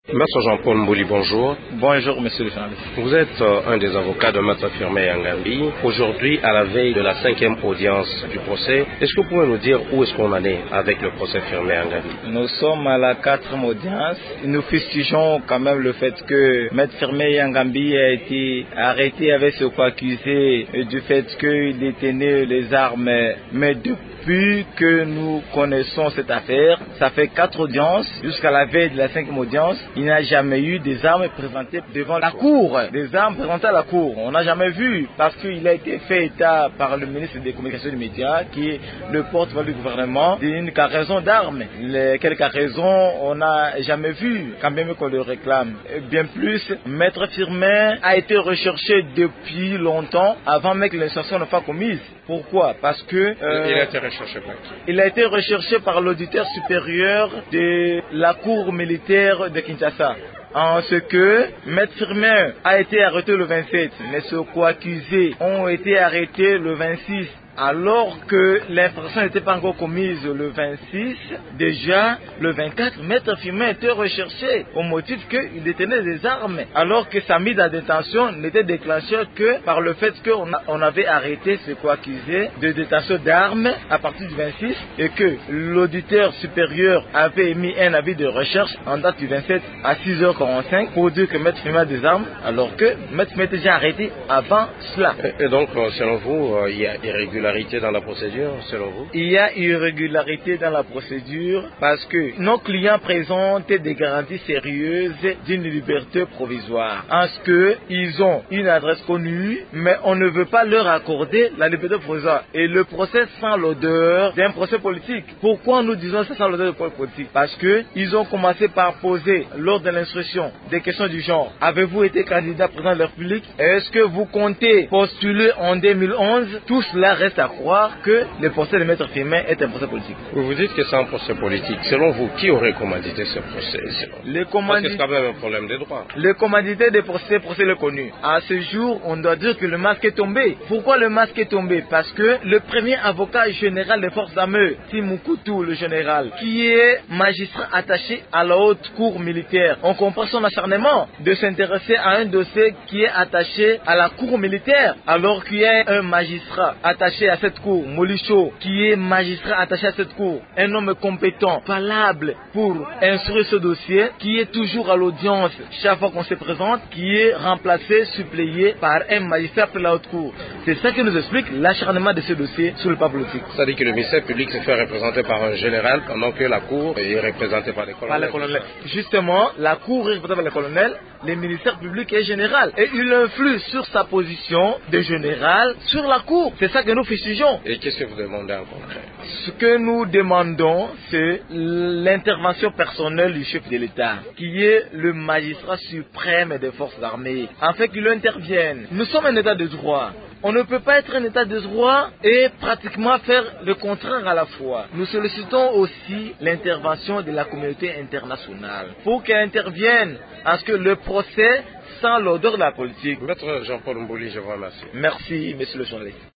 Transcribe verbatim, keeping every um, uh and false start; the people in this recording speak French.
Maître Jean-Paul Mbouli, bonjour. Bonjour, monsieur le journaliste. Vous êtes euh, un des avocats de Maître Firmin Yangambi. Aujourd'hui, à la veille de la cinquième audience du procès, est-ce que vous pouvez nous dire où est-ce qu'on en est avec le procès Firmin Yangambi? Nous sommes à la quatrième audience. Nous fustigeons quand même le fait que Maître Firmin Yangambi a été arrêté avec ce co-accusé du fait qu'il détenait les armes. Mais depuis que nous connaissons cette affaire, ça fait quatre audiences. Jusqu'à la veille de la cinquième audience, il n'y a jamais eu des armes présentées devant la cour. Des armes présentées à la cour. On n'a jamais vu parce qu'il a été fait état par le ministre des Communications et des Médias, qui est le porte-parole du gouvernement, d'une cargaison d'armes. Les quelques cargaisons, on n'a jamais vu, quand même qu'on le réclame. Bien plus, Maître Firmin a été recherché depuis longtemps, avant même que l'instruction ne soit commise. Pourquoi? Parce que... Euh, il a été recherché par qui? Il a été recherché par l'auditeur supérieur de la cour militaire de Kinshasa. En ce que Maître Firmin a été arrêté le vingt-sept, mais ceux co-accusés ont été arrêtés le vingt-six. Alors que l'infraction n'était pas encore commise le vingt-six, déjà le vingt-quatre, Maître Firmin était recherché au motif qu'il détenait des armes, alors que sa mise en détention n'était déclenchée que par le fait qu'on on avait arrêté ce co-accusé de détention d'armes à partir du vingt-six et que l'auditeur supérieur avait émis un avis de recherche en date du vingt-sept à six heures quarante-cinq pour dire que Maître Firmin a des armes, alors que Maître Firmin était déjà arrêté avant cela. Et donc, selon vous, il y a irrégularité dans la procédure, selon vous? Il y a irrégularité dans la procédure parce que nos clients présentent des garanties sérieuses d'une liberté provisoire. En ce que ils ont une adresse connue, mais on ne veut pas leur accorder la liberté provisoire. Et le procès sent l'odeur d'un procès politique. Pourquoi nous disons que ça sent l'odeur d'un procès politique? Parce que ils ont commencé par poser, lors de l'instruction, des questions du genre. Avez-vous été candidat président de la République? Est-ce que vous comptez postuler en deux mille onze? Tout cela reste à croire que le procès de Maître Firmin est un procès politique. Vous vous dites que c'est un procès politique. Selon vous, qui aurait commandité ce procès? Les commandit... Parce que c'est quand même un problème des droits. Le commandité des procès, procès le connu. À ce jour, on doit dire que le masque est tombé. Pourquoi le masque est tombé? Parce que le premier avocat général des forces armées, Timoukutu, le général, qui est magistrat attaché à la haute cour militaire, on comprend son acharnement de s'intéresser à un dossier qui est attaché à la cour militaire, alors qu'il y a un magistrat attaché à cette cour, Molicho, qui est magistrat attaché à cette cour, un homme compétent, valable pour instruire ce dossier, qui est toujours à l'audience chaque fois qu'on se présente, qui est remplacé, suppléé par un magistrat de la haute cour. C'est ça qui nous explique l'acharnement de ce dossier sur le plan politique. C'est-à-dire que le ministère public se fait représenter par un général, pendant que la cour est représentée par des colonels. Par les colonels. Justement, la cour est représentée par les colonels, le ministère public est général. Et il influe sur sa position de général sur la cour. C'est ça que nous fustigeons. Et qu'est-ce que vous demandez en concret? Ce que nous demandons, c'est l'intervention personnelle du chef de l'État, qui est le magistrat suprême des forces armées, afin qu'il intervienne. Nous sommes un État de droit. On ne peut pas être un État de droit et pratiquement faire le contraire à la fois. Nous sollicitons aussi l'intervention de la communauté internationale pour qu'elle intervienne à ce que le procès sans l'odeur de la politique. Maître Jean-Paul Mbouli, je vous remercie. Merci, monsieur le journaliste.